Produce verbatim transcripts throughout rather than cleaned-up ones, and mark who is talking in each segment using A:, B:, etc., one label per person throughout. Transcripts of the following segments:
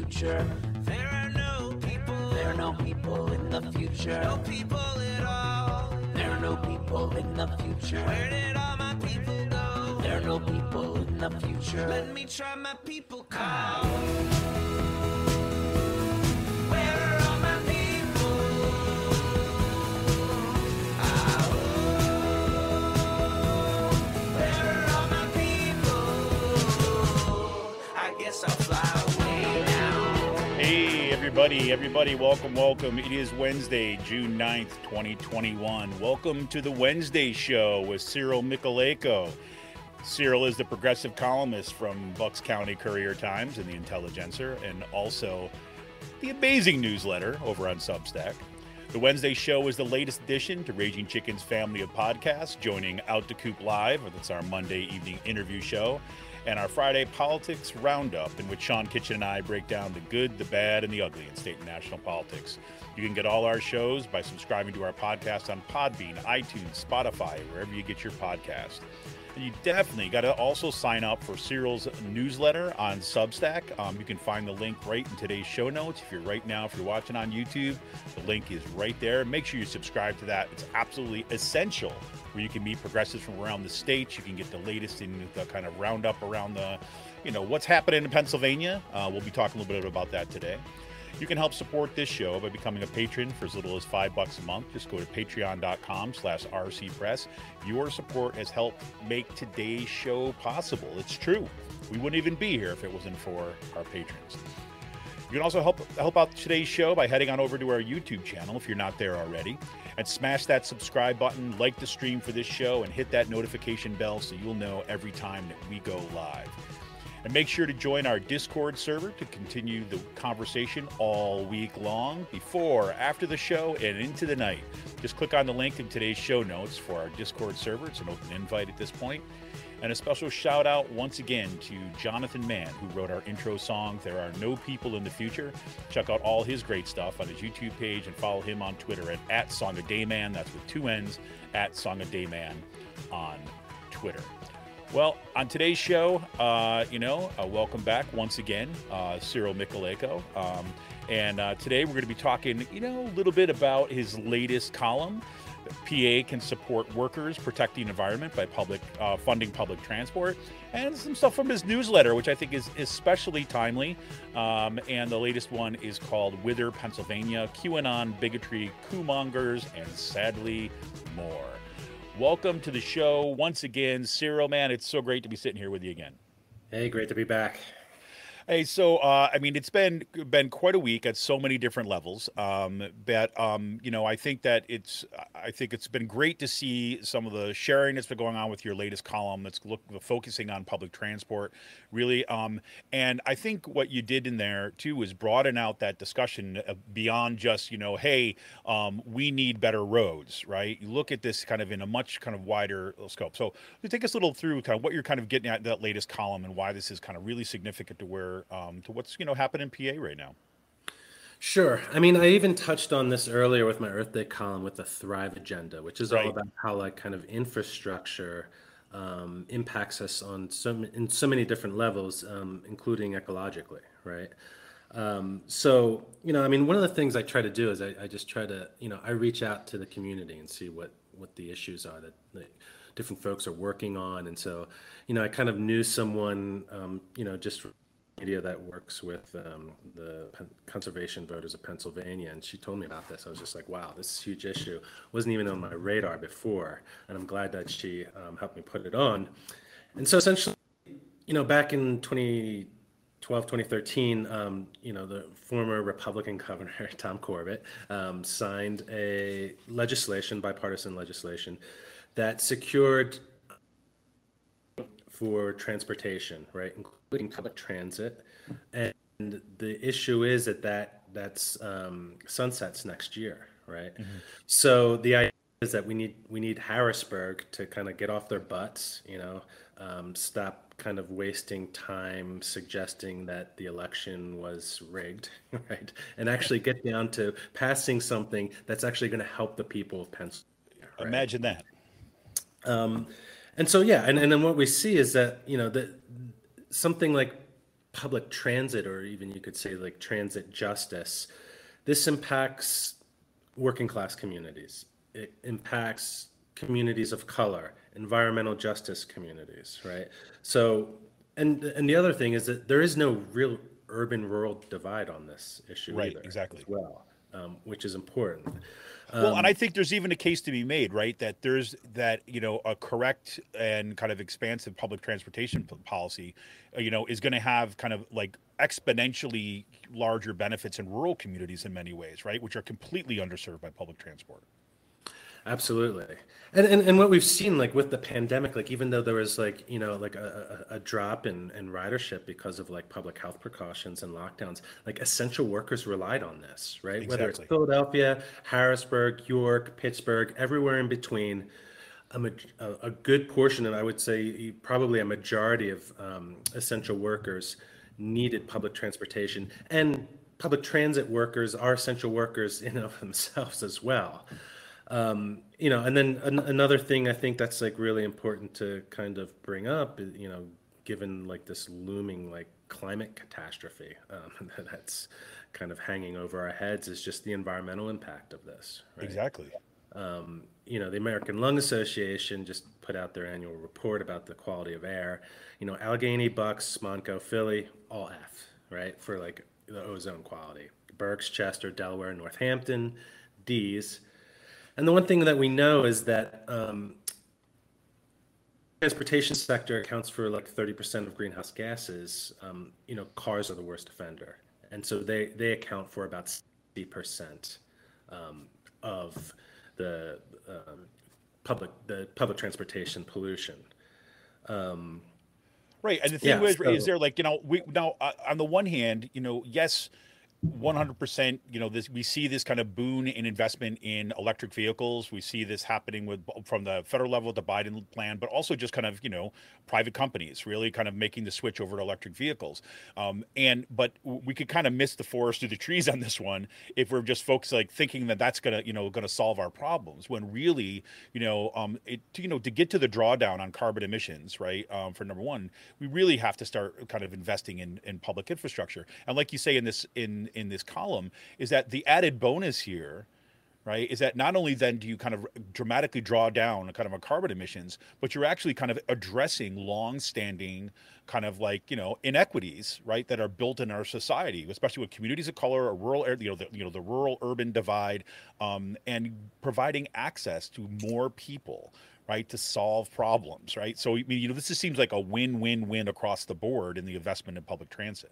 A: future. There are no people. There are no people in the future. No people at all. There are no people in the future. Where did all my people go? There are no people in the future. Let me try my people call. Where are all my people? Ah, oh, where are all my people? I guess I'll fly away now.
B: Hey, everybody, everybody, welcome, welcome. It is Wednesday, June ninth, twenty twenty-one. Welcome to the Wednesday Show with Cyril Michalejko. Cyril is the progressive columnist from Bucks County Courier-Times and the Intelligencer, and also the amazing newsletter over on Substack. The Wednesday Show is the latest addition to Raging Chicken's family of podcasts, joining Out to Coop Live, that's our Monday evening interview show, and our Friday Politics Roundup, in which Sean Kitchen and I break down the good, the bad, and the ugly in state and national politics. You can get all our shows by subscribing to our podcast on Podbean, iTunes, Spotify, wherever you get your podcast. And you definitely got to also sign up for Cyril's newsletter on Substack. Um, you can find the link right in today's show notes. If you're right now, if you're watching on YouTube, the link is right there. Make sure you subscribe to that. It's absolutely essential, where you can meet progressives from around the state. You can get the latest in the kind of roundup around the, you know, what's happening in Pennsylvania. Uh, we'll be talking a little bit about that today. You can help support this show by becoming a patron for as little as five bucks a month. Just go to patreon.com slash rcpress. Your support has helped make today's show possible. It's true. We wouldn't even be here if it wasn't for our patrons. You can also help help out today's show by heading on over to our YouTube channel if you're not there already, and smash that subscribe button, like the stream for this show, and hit that notification bell so you'll know every time that we go live. And make sure to join our Discord server to continue the conversation all week long, before, after the show, and into the night. Just click on the link in today's show notes for our Discord server. It's an open invite at this point. And a special shout out once again to Jonathan Mann, who wrote our intro song, There Are No People in the Future. Check out all his great stuff on his YouTube page and follow him on Twitter at, at SongADayman. That's with two N's, at SongADayman on Twitter. Well, on today's show, uh, you know, uh, welcome back once again, uh, Cyril Michalejko. Um, and uh, today we're going to be talking, you know, a little bit about his latest column. P A can support workers, protect the environment by public uh, funding public transport, and some stuff from his newsletter, which I think is especially timely. Um, and the latest one is called Wither, Pennsylvania, QAnon, Bigotry, Coup Mongers, and sadly more. Welcome to the show once again, Cyril. Man, it's so great to be sitting here with you again.
C: Hey, great to be back.
B: Hey, so uh, I mean, it's been been quite a week at so many different levels. Um, but um, you know, I think that it's I think it's been great to see some of the sharing that's been going on with your latest column that's look, focusing on public transport, really. Um, and I think what you did in there too is broaden out that discussion beyond just, you know, hey, um, we need better roads, right? You look at this kind of in a much kind of wider scope. So you take us a little through kind of what you're kind of getting at that latest column and why this is kind of really significant to where. Um, to what's, you know, happening in P A right now.
C: Sure. I mean, I even touched on this earlier with my Earth Day column with the Thrive Agenda, which is
B: Right.
C: all about how like kind of infrastructure um, impacts us on so in so many different levels, um, including ecologically, right? Um, so, you know, I mean, one of the things I try to do is I, I just try to, you know, I reach out to the community and see what what the issues are that, that different folks are working on, and so, you know, I kind of knew someone, um, you know, just. Media that works with um, the Pen- conservation voters of Pennsylvania, and she told me about this. I was just like, wow, this is a huge issue. Wasn't even on my radar before, and I'm glad that she um, helped me put it on. And so essentially, you know, back in twenty twelve, twenty thirteen, um, you know, the former Republican governor, Tom Corbett, um, signed a legislation, bipartisan legislation, that secured for transportation, right, including public transit. And the issue is that that that's um, sunsets next year, right? Mm-hmm. So the idea is that we need we need Harrisburg to kind of get off their butts, you know, um, stop kind of wasting time suggesting that the election was rigged, right, and actually get down to passing something that's actually going to help the people of Pennsylvania. Right?
B: Imagine that.
C: Um, and so yeah, and, and then what we see is that, you know, that something like public transit, or even you could say like transit justice, this impacts working class communities. It impacts communities of color, environmental justice communities, right? So, and and the other thing is that there is no real urban rural divide on this issue
B: Right,
C: either,
B: exactly.
C: as well, um, which is important.
B: Well, and I think there's even a case to be made, right? That there's that, you know, a correct and kind of expansive public transportation p- policy, uh, you know, is going to have kind of like exponentially larger benefits in rural communities in many ways, right? Which are completely underserved by public transport.
C: Absolutely. And, and and what we've seen like with the pandemic, like even though there was like, you know, like a, a, a drop in, in ridership because of like public health precautions and lockdowns, like essential workers relied on this, right? Whether it's
B: Exactly.
C: Philadelphia, Harrisburg, York, Pittsburgh, everywhere in between, a, ma- a, a good portion of, I would say probably a majority of um, essential workers needed public transportation. And public transit workers are essential workers in and of themselves as well. Um, you know, and then an, another thing I think that's like really important to kind of bring up, is, you know, given like this looming like climate catastrophe um, that's kind of hanging over our heads, is just the environmental impact of this, right?
B: Exactly.
C: Um, you know, the American Lung Association just put out their annual report about the quality of air. You know, Allegheny, Bucks, Montco, Philly, all F, right, for like the ozone quality. Berks, Chester, Delaware, Northampton, D's. And the one thing that we know is that um, transportation sector accounts for like thirty percent of greenhouse gases. Um, you know, cars are the worst offender. And so they, they account for about sixty percent um, of the um, public the public transportation pollution. Um,
B: Right. And the thing
C: yeah,
B: was,
C: so
B: is there like, you know, we now uh, on the one hand, you know, yes, one hundred percent, you know, this we see this kind of boon in investment in electric vehicles. We see this happening with from the federal level, the Biden plan, but also just kind of, you know, private companies really kind of making the switch over to electric vehicles. Um, and but we could kind of miss the forest through the trees on this one if we're just folks like thinking that that's gonna, you know, gonna solve our problems, when really, you know, um, it you know, to get to the drawdown on carbon emissions, right? Um, for number one, we really have to start kind of investing in in public infrastructure. And like you say in this in in this column, is that the added bonus here, right, is that not only then do you kind of dramatically draw down kind of a carbon emissions, but you're actually kind of addressing long-standing kind of like, you know, inequities, right, that are built in our society, especially with communities of color or rural area, you know, the, you know, the rural urban divide, um, and providing access to more people, right, to solve problems, right? So I mean, you know, this just seems like a win-win-win across the board in the investment in public transit.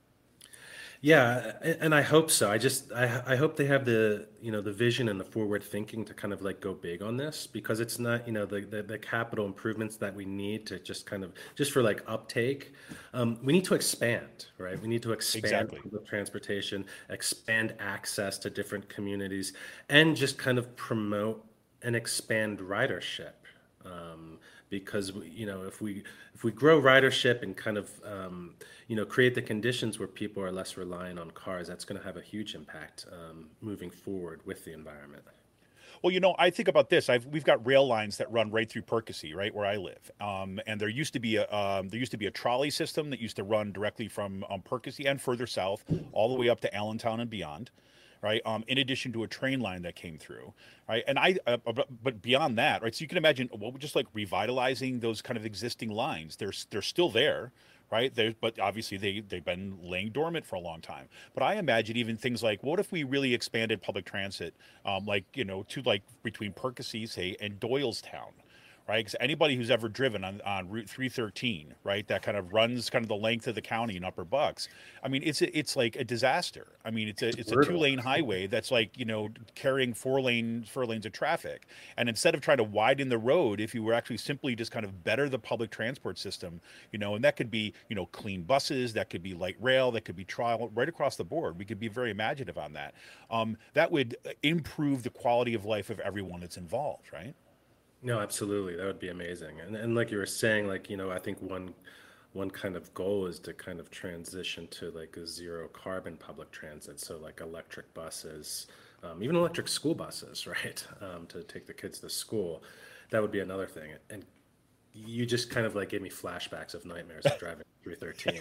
C: Yeah, a- and I hope so. I just I I hope they have the, you know, the vision and the forward thinking to kind of like go big on this, because it's not, you know, the the, the capital improvements that we need to just kind of just for like uptake. Um, we need to expand, right? We need to expand
B: Exactly.
C: public transportation, expand access to different communities, and just kind of promote and expand ridership. Um, because we- you know, if we if we grow ridership and kind of um, you know, create the conditions where people are less reliant on cars, that's going to have a huge impact um, moving forward with the environment.
B: Well, you know, I think about this. I've we've got rail lines that run right through Percy, right where I live. Um, and there used to be a um, there used to be a trolley system that used to run directly from um, Percy and further south, all the way up to Allentown and beyond, right? Um, in addition to a train line that came through, right? And I, uh, but, but beyond that, right? So you can imagine, well, just like revitalizing those kind of existing lines. They're they're still there, right? There's, but obviously they they've been laying dormant for a long time. But I imagine even things like, what if we really expanded public transit, um, like, you know, to like between Percy, say, and Doylestown, right? Because anybody who's ever driven on, on Route three thirteen, right, that kind of runs kind of the length of the county in Upper Bucks, I mean, it's a, it's like a disaster. I mean, it's a it's a two
C: Brutal.
B: lane highway that's like, you know, carrying four lane four lanes of traffic. And instead of trying to widen the road, if you were actually simply just kind of better the public transport system, you know, and that could be, you know, clean buses, that could be light rail, that could be trial right across the board. We could be very imaginative on that. Um, that would improve the quality of life of everyone that's involved, right?
C: No, absolutely. That would be amazing. And and like you were saying, like, you know, I think one one kind of goal is to kind of transition to like a zero carbon public transit. So like electric buses, um, even electric school buses, right? Um, to take the kids to school. That would be another thing. And you just kind of like gave me flashbacks of nightmares of driving three thirteen.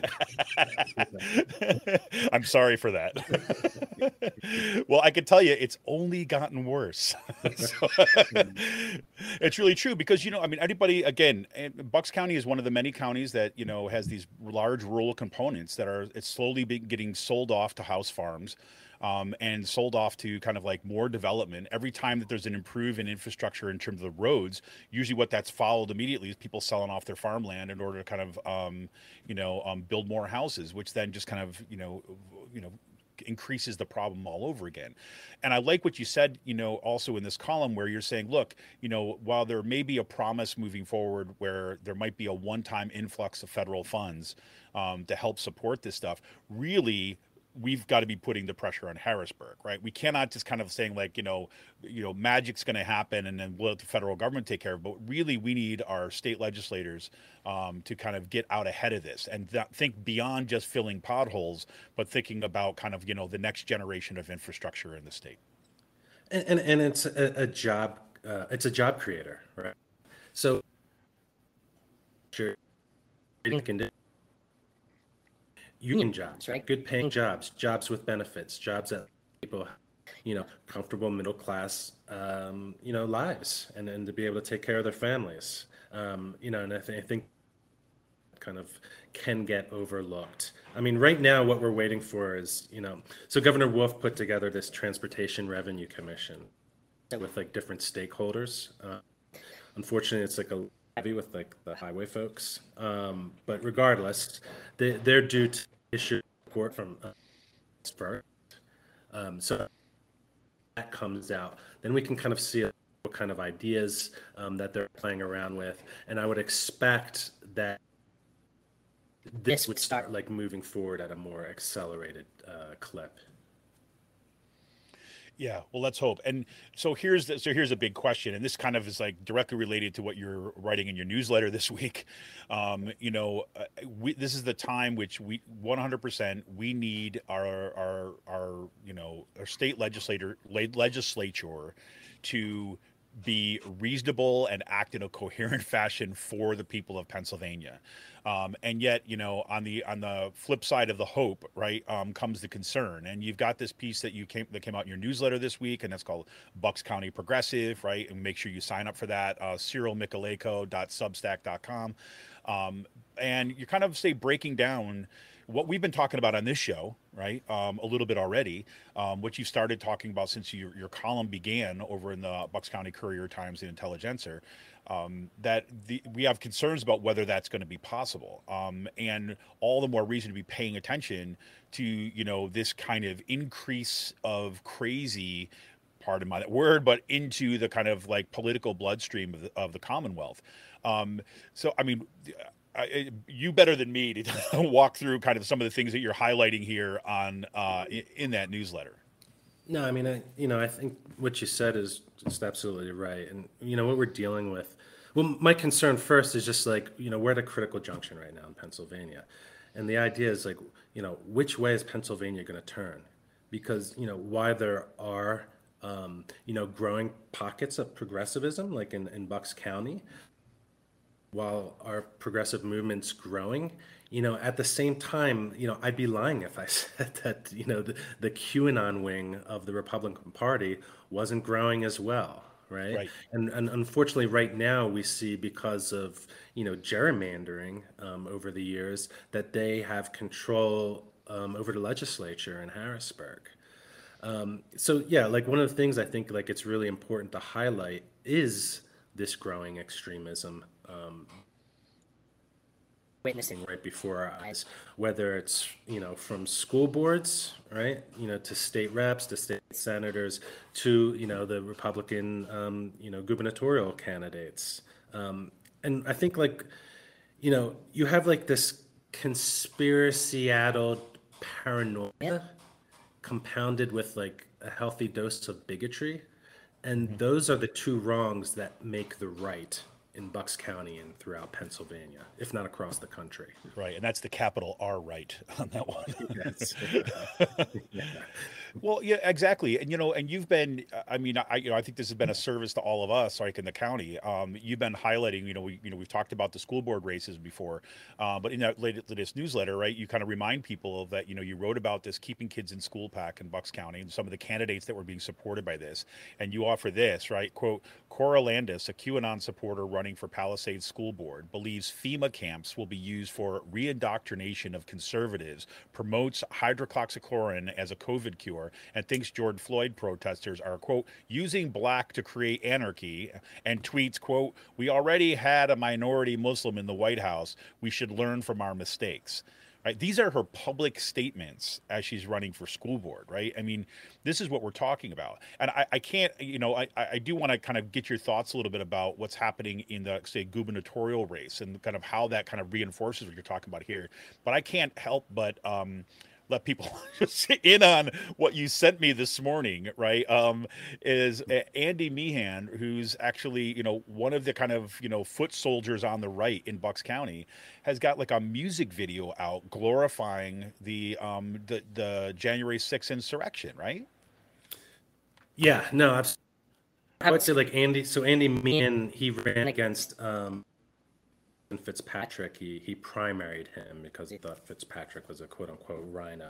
B: I'm sorry for that. Well, I can tell you, it's only gotten worse. So, it's really true because, you know, I mean, anybody, again, Bucks County is one of the many counties that, you know, has these large rural components that are, it's slowly be getting sold off to house farms. Um, and sold off to kind of like more development. Every time that there's an improvement in infrastructure in terms of the roads, usually what that's followed immediately is people selling off their farmland in order to kind of, um, you know, um, build more houses, which then just kind of, you know, you know, increases the problem all over again. And I like what you said, you know, also in this column where you're saying, look, you know, while there may be a promise moving forward where there might be a one-time influx of federal funds um, to help support this stuff, really we've got to be putting the pressure on Harrisburg, right? We cannot just kind of saying like, you know, you know, magic's going to happen and then we'll let the federal government take care of it. But really, we need our state legislators um, to kind of get out ahead of this and th- think beyond just filling potholes, but thinking about kind of, you know, the next generation of infrastructure in the state.
C: And and, and it's a, a job, uh, it's a job creator, right? So, sure, union jobs, right? Good paying jobs, jobs with benefits, jobs that people, you know, comfortable middle class, um, you know, lives, and and to be able to take care of their families, um, you know, and I, th- I think kind of can get overlooked. I mean, right now, what we're waiting for is, you know, so Governor Wolf put together this Transportation Revenue Commission with like different stakeholders. Uh, unfortunately, it's like a heavy with like the highway folks, um, but regardless, they, they're due to issue a report from uh, first. Um, so that comes out, then we can kind of see what kind of ideas um, that they're playing around with, and I would expect that this would start like moving forward at a more accelerated uh, clip.
B: Yeah, well, let's hope. And so here's the, so here's a big question, and this kind of is like directly related to what you're writing in your newsletter this week. Um, you know, uh, we, this is the time which we one hundred percent we need our our our you know our state legislator legislature to be reasonable and act in a coherent fashion for the people of Pennsylvania. Um, and yet, you know, on the on the flip side of the hope, right, um, comes the concern. And you've got this piece that you came that came out in your newsletter this week, and that's called Bucks County Progressive, right? And make sure you sign up for that. Uh, Cyril Michalejko dot substack dot com, um, and you're kind of say breaking down what we've been talking about on this show, right? Um, a little bit already, um, what you started talking about since your, your column began over in the Bucks County Courier Times, the Intelligencer, um, that the, we have concerns about whether that's going to be possible. Um, and all the more reason to be paying attention to, you know, this kind of increase of crazy, pardon my word, but into the kind of like political bloodstream of the, of the Commonwealth. Um, so, I mean, I, you better than me to walk through kind of some of the things that you're highlighting here on uh, in, in that newsletter.
C: No, I mean, I, you know, I think what you said is just absolutely right. And, you know, what we're dealing with, well, my concern first is just like, you know, we're at a critical junction right now in Pennsylvania. And the idea is like, you know, which way is Pennsylvania going to turn? Because, you know, why there are, um, you know, growing pockets of progressivism, like in, in Bucks County, while our progressive movement's growing, you know, at the same time, you know, I'd be lying if I said that, you know, the, the QAnon wing of the Republican Party wasn't growing as well, right?
B: Right.
C: And, and unfortunately, right now, we see because of, you know, gerrymandering um, over the years that they have control um, over the legislature in Harrisburg. Um, so, yeah, like one of the things I think like it's really important to highlight is this growing extremism um, witnessing right before our eyes, whether it's, you know, from school boards, right, you know, to state reps, to state senators, to, you know, the Republican, um, you know, gubernatorial candidates. Um, and I think like, you know, you have like this conspiracy-addled paranoia compounded with like a healthy dose of bigotry. And mm-hmm. those are the two wrongs that make the right in Bucks County and throughout Pennsylvania, if not across the country.
B: Right, and that's the capital R right on that one.
C: Yes. Yeah.
B: Well, yeah, exactly. And you know, and you've been, uh, I mean, I, you know, I think this has been a service to all of us, like in the county. Um, you've been highlighting, you know, we, you know, we've talked about the school board races before, uh, but in that latest, latest newsletter, right, you kind of remind people of that, you know, you wrote about this Keeping Kids in School pack in Bucks County and some of the candidates that were being supported by this. And you offer this, right? Quote, Cora Landis, a QAnon supporter running for Palisades School Board, believes FEMA camps will be used for reindoctrination of conservatives, promotes hydroxychloroquine as a COVID cure, and thinks George Floyd protesters are, quote, using black to create anarchy, and tweets, quote, we already had a minority Muslim in the White House. We should learn from our mistakes. Right? These are her public statements as she's running for school board, right? I mean, this is what we're talking about. And I, I can't, you know, I, I do want to kind of get your thoughts a little bit about what's happening in the, say, gubernatorial race and kind of how that kind of reinforces what you're talking about here. But I can't help but um, let people just in on what you sent me this morning, right? Um, is uh, Andy Meehan, who's actually, you know, one of the kind of, you know, foot soldiers on the right in Bucks County, has got like a music video out glorifying the um, the, the January sixth insurrection, right?
C: Yeah, no, absolutely. I would say like Andy. So Andy Meehan, he ran against um, Fitzpatrick. He he primaried him because he thought Fitzpatrick was a quote unquote rhino.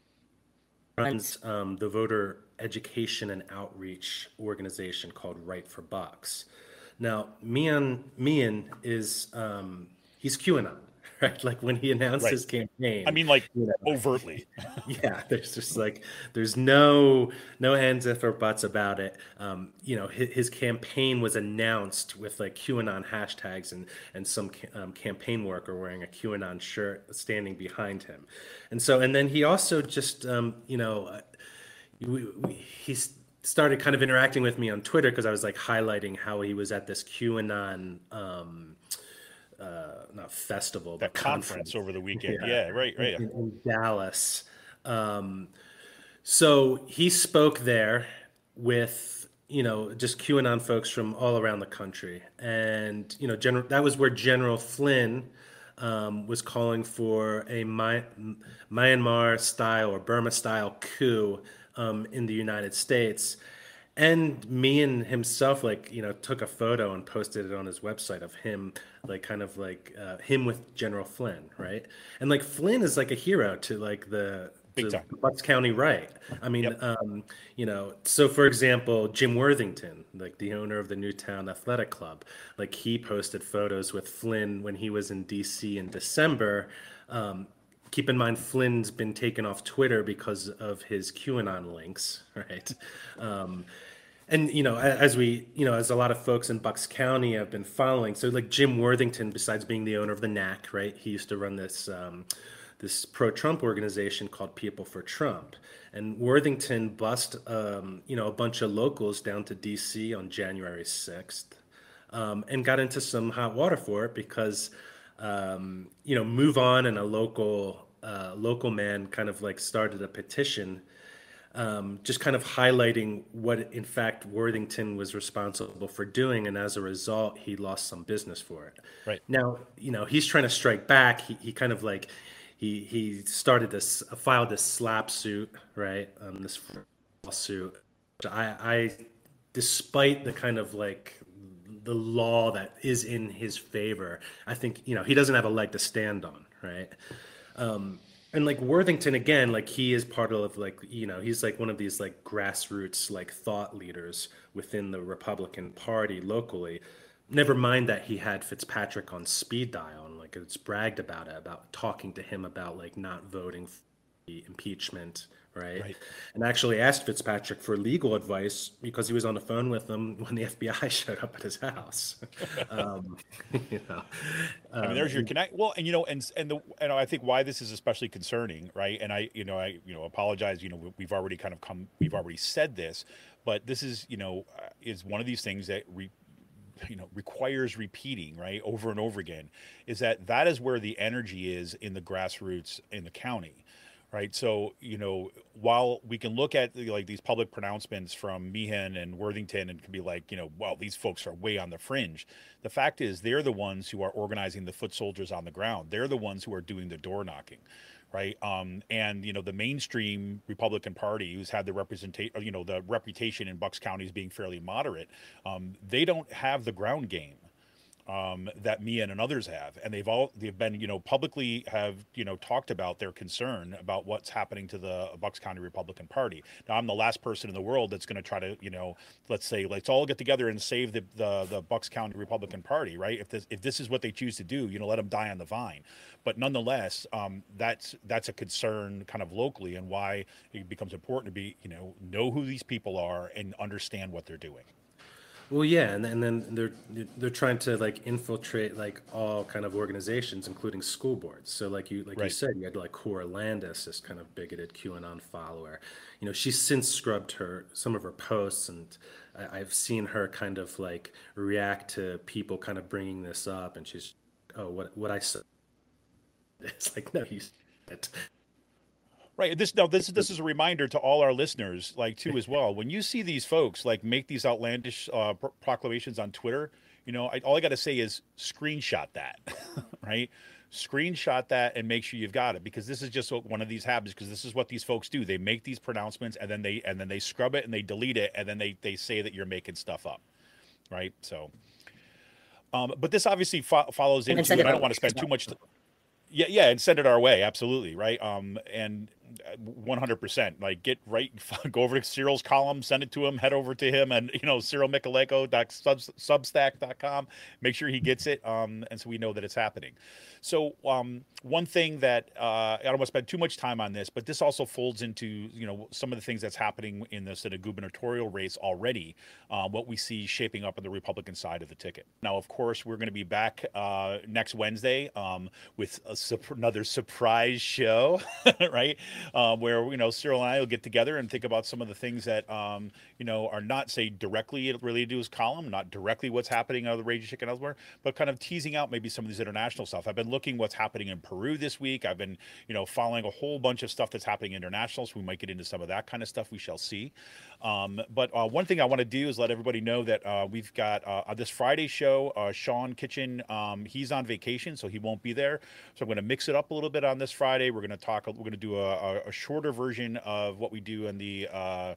C: Runs um, the voter education and outreach organization called Right for Bucks. Now, Meehan Meehan is um, he's QAnon, right? Like when he announced
B: Right.
C: his campaign.
B: I mean, like
C: you know,
B: overtly.
C: yeah, there's just like there's no no ands if or buts about it. Um, you know, his, his campaign was announced with like QAnon hashtags and and some ca- um, campaign worker wearing a QAnon shirt standing behind him, and so and then he also just um, you know uh, we, we, he's started kind of interacting with me on Twitter because I was like highlighting how he was at this QAnon. Um, uh, not festival,
B: That
C: but
B: conference,
C: conference
B: over the weekend.
C: yeah,
B: Yeah, right, right.
C: in, in Dallas. Um, so he spoke there with, you know, just QAnon folks from all around the country. And, you know, General, that was where General Flynn um, was calling for a My, Myanmar style or Burma style coup um, in the United States. And Meehan himself, like, you know, took a photo and posted it on his website of him, like, kind of like uh, him with General Flynn, right? And like Flynn is like a hero to like the,
B: Big
C: the
B: time.
C: Bucks County right. I mean,
B: Yep.
C: um, you know, so for example, Jim Worthington, like the owner of the Newtown Athletic Club, like he posted photos with Flynn when he was in D C in December. Um, keep in mind, Flynn's been taken off Twitter because of his QAnon links, right? Um, and you know, a- as we, you know, as a lot of folks in Bucks County have been following, so like Jim Worthington, besides being the owner of the N A C, right, he used to run this um, this pro-Trump organization called People for Trump, and Worthington bust, um, you know, a bunch of locals down to D C on January sixth, um, and got into some hot water for it because, um, you know, Move On and a local uh, local man kind of like started a petition um, just kind of highlighting what, in fact, Worthington was responsible for doing, and as a result, he lost some business for it.
B: Right.
C: Now, you know, he's trying to strike back. He, he kind of like he he started this filed this slap suit, right? Um, this lawsuit. I, I, despite the kind of like the law that is in his favor, I think you know he doesn't have a leg to stand on, right? Um, and like Worthington again, like he is part of like you know he's like one of these like grassroots like thought leaders within the Republican Party locally. Never mind that he had Fitzpatrick on speed dial and like it's bragged about it about talking to him about like not voting for the impeachment, right?
B: Right.
C: And actually asked Fitzpatrick for legal advice because he was on the phone with him when the F B I showed up at his house. um, you know,
B: I mean, there's your connect. Well, and you know, and and the and I think why this is especially concerning, right? And I, you know, I you know apologize. You know, we- we've already kind of come, we've already said this, but this is you know uh, is one of these things that re, you know requires repeating, right, over and over again. Is that that is where the energy is in the grassroots in the county. Right. So, you know, while we can look at like these public pronouncements from Meehan and Worthington and can be like, you know, well, these folks are way on the fringe. The fact is they're the ones who are organizing the foot soldiers on the ground. They're the ones who are doing the door knocking. right? Um, and you know, the mainstream Republican Party, who's had the representation, you know, the reputation in Bucks County as being fairly moderate, um, they don't have the ground game um, that Meehan and others have, and they've all they've been, you know, publicly have, you know, talked about their concern about what's happening to the Bucks County Republican Party. Now, I'm the last person in the world that's going to try to, you know, let's say let's all get together and save the the, the Bucks County Republican Party, right? If this if this is what they choose to do, you know, let them die on the vine. But nonetheless, um, that's that's a concern kind of locally, and why it becomes important to be, you know, know who these people are and understand what they're doing.
C: Well, yeah, and, and then they're they're trying to like infiltrate like all kind of organizations, including school boards. So like you like you
B: Right.
C: said, you had like Cora Landis, this kind of bigoted QAnon follower. You know, she's since scrubbed her some of her posts, and I, I've seen her kind of like react to people kind of bringing this up, and she's, oh, what what I said. It's like, no, you said it.
B: Right. This now this this is a reminder to all our listeners, like too as well. When you see these folks like make these outlandish uh, pro- proclamations on Twitter, you know, I, all I got to say is screenshot that, right? Screenshot that and make sure you've got it, because this is just what one of these happens. Because this is what these folks do. They make these pronouncements and then they and then they scrub it and they delete it and then they they say that you're making stuff up, right? So, um, but this obviously fo- follows
D: And then
B: into,
D: send
B: and
D: it
B: I don't
D: over.
B: want to spend too much. T- Yeah, yeah, and send it our way, absolutely, right? Um, and one hundred percent, like get right, go over to Cyril's column, send it to him, head over to him, and you know, Cyril Michaleko dot substack dot com. Make sure he gets it, um, and so we know that it's happening. So um, one thing that uh, I don't want to spend too much time on this, but this also folds into, you know, some of the things that's happening in the sort of gubernatorial race already. Uh, what we see shaping up on the Republican side of the ticket. Now, of course, we're going to be back uh, next Wednesday um, with a, another surprise show, right? Um, where, you know, Cyril and I will get together and think about some of the things that, um, you know, are not, say, directly related to his column, not directly what's happening out of the Raging Chicken elsewhere, but kind of teasing out maybe some of these international stuff. I've been looking what's happening in Peru this week. I've been, you know, following a whole bunch of stuff that's happening international, so we might get into some of that kind of stuff. We shall see. Um, but uh, one thing I want to do is let everybody know that uh, we've got uh, on this Friday show, uh, Sean Kitchen, um, he's on vacation, so he won't be there. So I'm going to mix it up a little bit on this Friday. We're going to talk, we're going to do a, a shorter version of what we do in the uh,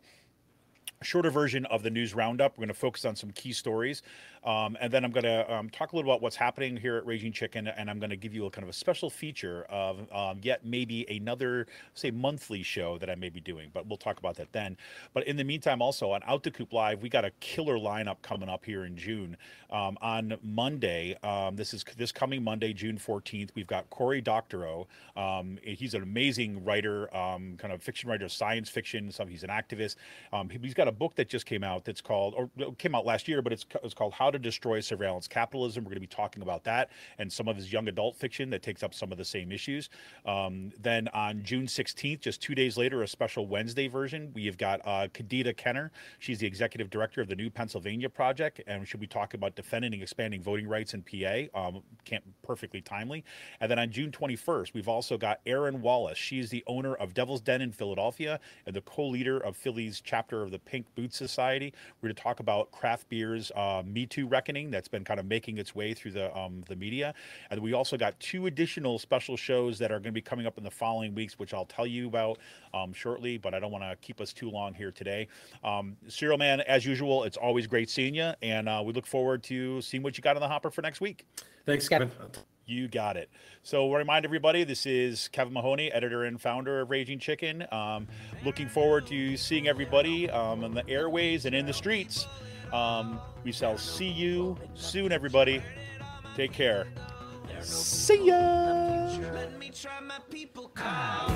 B: shorter version of the news roundup. We're going to focus on some key stories. Um, and then I'm going to um, talk a little about what's happening here at Raging Chicken, and I'm going to give you a kind of a special feature of um, yet maybe another, say, monthly show that I may be doing, but we'll talk about that then. But in the meantime, also on Out to Coop Live, we got a killer lineup coming up here in June. Um, on Monday, um, this is this coming Monday, June fourteenth, we've got Cory Doctorow. Um, he's an amazing writer, um, kind of fiction writer, science fiction. Some he's an activist. Um, he's got a book that just came out that's called, or came out last year, but it's it's called How to Destroy Surveillance Capitalism. We're going to be talking about that and some of his young adult fiction that takes up some of the same issues. Um, then on June sixteenth, just two days later, a special Wednesday version, we have got uh, Kadita Kenner. She's the executive director of the New Pennsylvania Project, and she'll be talking about defending and expanding voting rights in P A. Um, can't perfectly timely. And then on June twenty-first, we've also got Erin Wallace. She's the owner of Devil's Den in Philadelphia and the co-leader of Philly's chapter of the Pink Boot Society. We're going to talk about craft beer's uh, Me Too reckoning that's been kind of making its way through the um, the media. And we also got two additional special shows that are going to be coming up in the following weeks, which I'll tell you about um, shortly, but I don't want to keep us too long here today. Um, Cyril, man, as usual, it's always great seeing you, and uh, we look forward to seeing what you got in the hopper for next week.
C: Thanks,
D: Kevin.
C: Kevin.
B: You got it. So remind everybody, this is Kevin Mahoney, editor and founder of Raging Chicken. Um, looking forward to seeing everybody um, on the airways and in the streets. Um, we shall see you soon, everybody. Take care. See ya.
A: Let me try my people call.